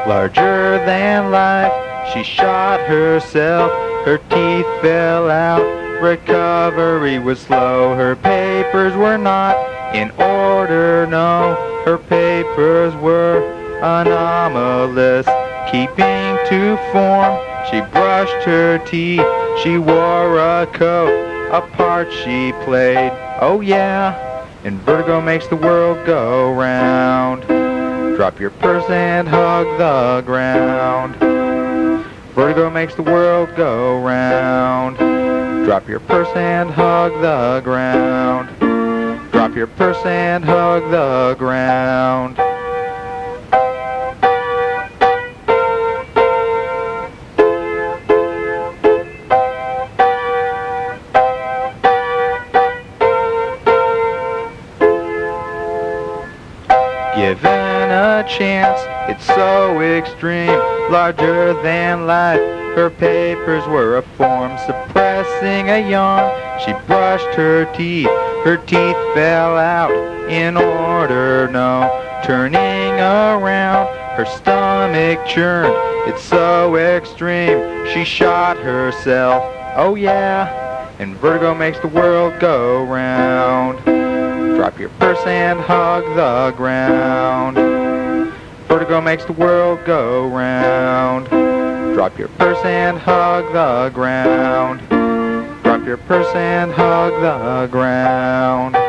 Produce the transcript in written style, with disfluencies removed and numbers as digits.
larger than life. She shot herself, her teeth fell out. Recovery was slow, her papers were not in order, no. Her papers were anomalous, keeping to form. She brushed her teeth, she wore a coat, a part she played, oh yeah. And vertigo makes the world go round. Drop your purse and hug the ground. Vertigo makes the world go round. Drop your purse and hug the ground. Drop your purse and hug the ground. Given a chance, it's so extreme, larger than life. Her papers were a form, suppressing a yawn. She brushed her teeth fell out in order, no. Turning around, her stomach churned, it's so extreme. She shot herself, oh yeah. And vertigo makes the world go round. Drop your purse and hug the ground. Vertigo makes the world go round. Drop your purse and hug the ground. Drop your purse and hug the ground.